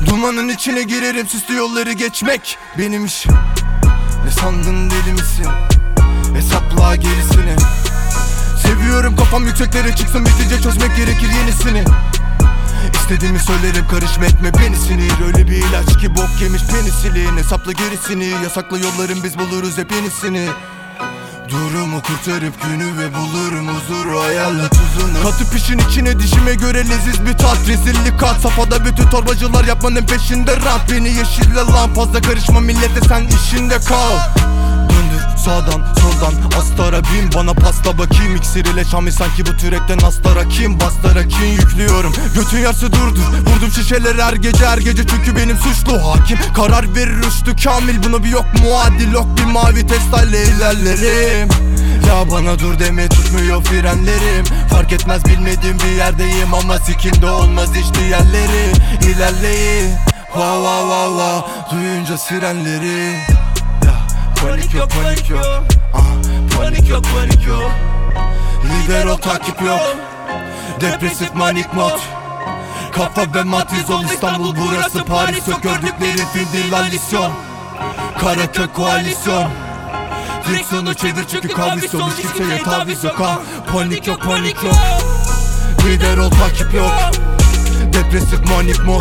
Dumanın içine girerim, süslü yolları geçmek benim işim. Ne sandın, deli misin? Hesapla gerisini. Seviyorum, kafam yükseklere çıksın, bitince çözmek gerekir yenisini. İstediğimi söylerim, karışma etme beni sinir. Öyle bir ilaç ki bok yemiş penisilin. Hesapla gerisini, yasakla yollarım, biz buluruz hep yenisini. Durumu kurtarıp günü ve bulurum huzuru, ayarla tuzunu. Katıp işin içine dişime göre leziz bir tat. Rezillik kat, safhada bütün torbacılar yapmanın peşinde rant. Beni yeşille lan, fazla karışma millete, sen işinde kal. Döndür sağdan soldan astara bin, bana pasta bakayım. İksir ile Şami sanki bu türekten astara kim? Bastara kin yüklüyorum, götün yarısı durdur. Vurdum şişeleri her gece çünkü benim suçlu hakim. Karar verir üstü kamil, buna bir yok muadil. Yok bir mavi Tesla'yla ilerlerim. Ya bana dur deme, tutmuyor frenlerim. Fark etmez, bilmediğim bir yerdeyim ama sikimde olmaz hiç diğerleri. İlerleyin va va va va, duyunca sirenleri. Panik yok, panik yok. Panik yok, panik yok. Lider o, takip yok. Depresif manik mod. Kafa ve matiz ol, İstanbul burası Paris yok. Gördüklerin film değil lan lisyon. Karaköy koalisyon. Direksiyonu çevir çünkü kavisyon. Hiç kimseye taviz yok ha. Panik yok, panik yok. Lider ol, takip yok. Depresif manik mod.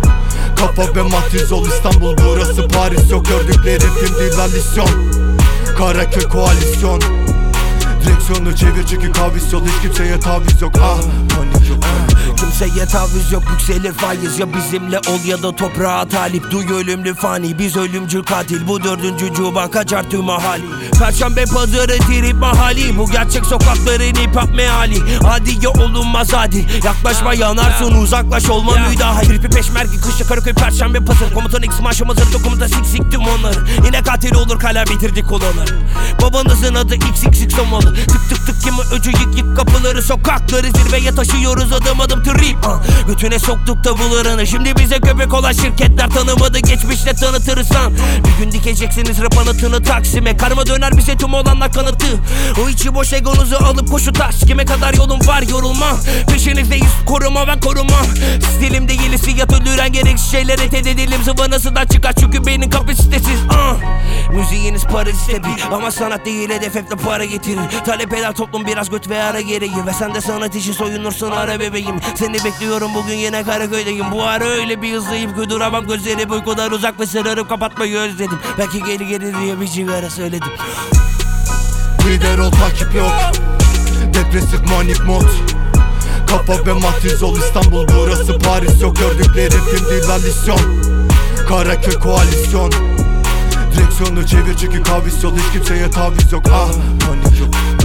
Kafa ve matiz ol, İstanbul burası Paris yok. Gördükleri film değil lan lisyon. Karaköy koalisyon. Direksiyonu çevir çünkü kavis yol, hiç kimseye taviz yok. Panik yok, panik yok. Kimseye taviz yok, yükselir faiz. Ya bizimle ol ya da toprağa talip. Duy ölümlü fani, biz ölümcül katil. Bu dördüncü cuba kaçar tüm mahali. Perşembe pazarı trip mahali. Bu gerçek sokakların hip hop meali. Hadi ya olunmaz hadi. Yaklaşma yanarsın, uzaklaş olma müdahil. Tripi peşmergi kışı Karaköy perşembe pazarı. Komutan X maaşım hazır, dokumda siktim onları. Yine katil olur kala bitirdik olanları. Babanızın adı XXX olmalı. Tık tık tık kimi öcü yık kapıları, sokakları zirveye taşıyoruz adım adım trip. Götüne soktuk tabularını, şimdi bize köpek olan şirketler tanımadı, geçmişte tanıtırız lan. Bir gün dikeceksiniz rap anıtını Taksim'e, karma döner bize tüm olanlar kanıtı. O içi boş egonuzu alıp koşu taş, kime kadar yolum var yorulma. Peşinizdeyiz, koruma ben korumam. Stilim değil hissiyat, öldüren gereksiz şeylere tededim. Zıvanasından çıkar çünkü beynin kapasitesiz. Müziğiniz parazite bir, ama sanat değil hedef, hep de para getirir. Talep eder toplum biraz göt ve ara gereği. Ve sen de sanat işi soyunursun ara bebeğim. Seni bekliyorum bugün yine Karaköy'deyim. Bu ara öyle bir hızlıyım ki duramam, gözlerim uykudan uzak ve sırarım kapatmayı özledim. Belki geri diye bir sigara söyledim. Lider ol, takip yok. Depresif manik mod. Kafa ve matiz ol, İstanbul burası Paris yok. Gördükleri film değil lan lisyon. Karaköy koalisyon. Direksiyonu çevir çünkü kavis yol, hiç kimseye taviz yok. Panik yok.